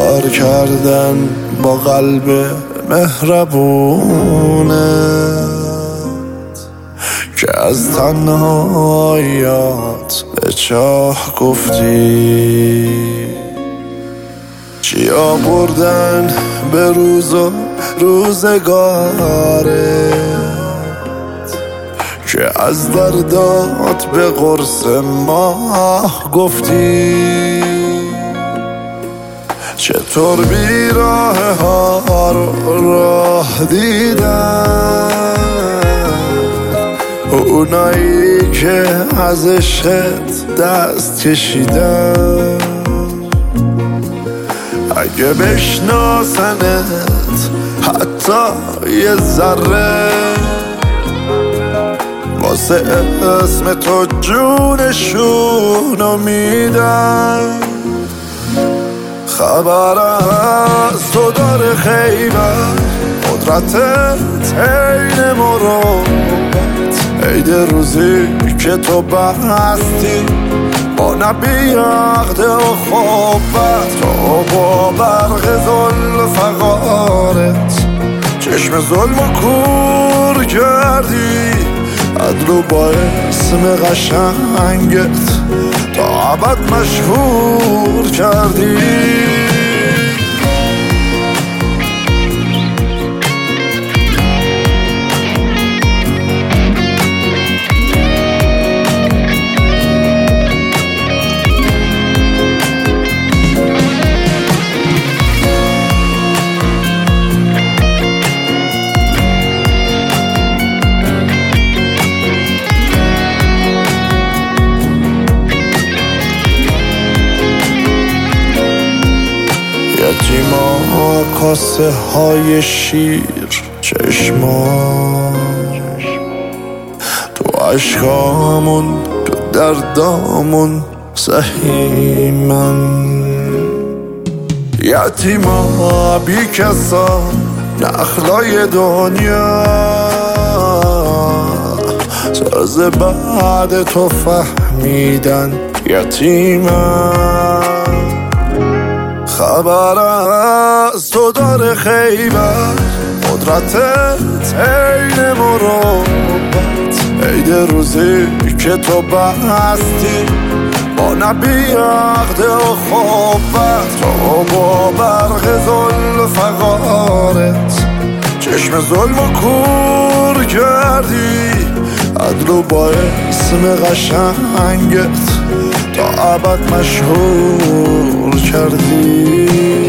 کار کردن با قلب مهربونت که از تنهاییات به چاه گفتی. چیا بردن به روز و روزگارت که از دردات به قرص ماه گفتی. چطور بیراه ها رو راه دیدن اونایی که از عشقت دست کشیدن. اگه بشناسنت حتی یه ذره واسه اسم تو جونشونو میدن. خبر از تو داره خیبر قدرتت عین مروت. عید روزی که تو بستی با نبی عقد و خوبت تو با برق زلف فقارت چشم ظلم و کور کردی. عدلو با اسم قشنگت تا ابد مشهور کردی. یتیما کاسه های شیر چشمان تو عشقامون تو دردامون سهیمن. یتیما بی کسا نخلای دنیا تازه بعد تو فهمیدن یتیمن. خبر از تو داره خیبر قدرتت عین مروت. عید روزی که تو بستی با نبی عقد و خوبت تو با برق زلف فقارت چشم ظلم و کور کردی. عدلو با اسم قشنگت تا ابد مشهور کردی.